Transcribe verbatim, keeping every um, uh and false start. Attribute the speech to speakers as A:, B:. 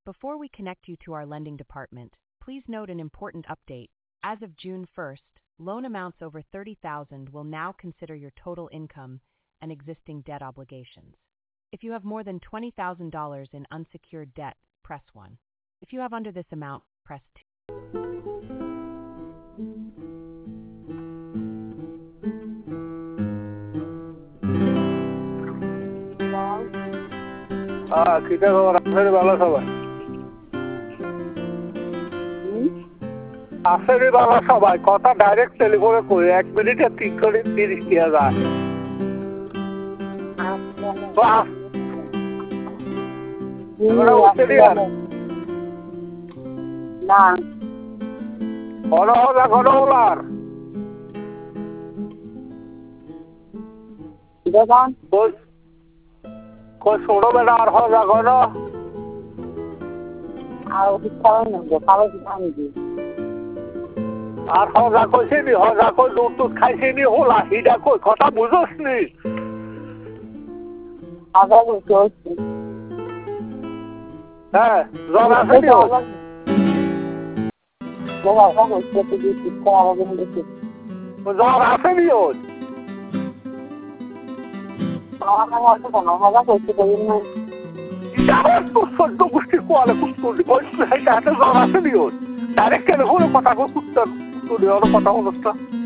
A: Before we connect you to our lending department, please note an important update. As of June first, loan amounts over thirty thousand dollars will now consider your total income and existing debt obligations. If you have more than twenty thousand dollars in unsecured debt, press one. If you have under this amount, press two.
B: Ah, kita orang asal bala sabai. Asal bala sabai. Kota direct telephone koi ek minute ya tiga kali tiris kiya যায়. Bas. Mana Australian?
C: Na.
B: Ono hola ono holar.
C: Devan.
B: Bos. Kau suruh benar hola ono.
C: Aku tahu nunggu kalau kita ni.
B: আর হজা কইছে নি হজা কই দুধ দুধ খাইছে নি হোলা হিডা কই কথা বুঝোস নি
C: আবার বুঝছি
B: হ্যাঁ জ্বর আছে নি
C: বাবা বাবা কত দিন পর আবার দেখি
B: জ্বর আছে নি ওই
C: আমার আছে কোন হজা কইতে পারি না
B: যাও তো সদ্য গুষ্টি কোয়ালে কুস্তুরি কইছে এটা জ্বর আছে নি ওই ডাইরেক্ট কেন হলো কথা কই কুস্তুরি ওর কথা হলো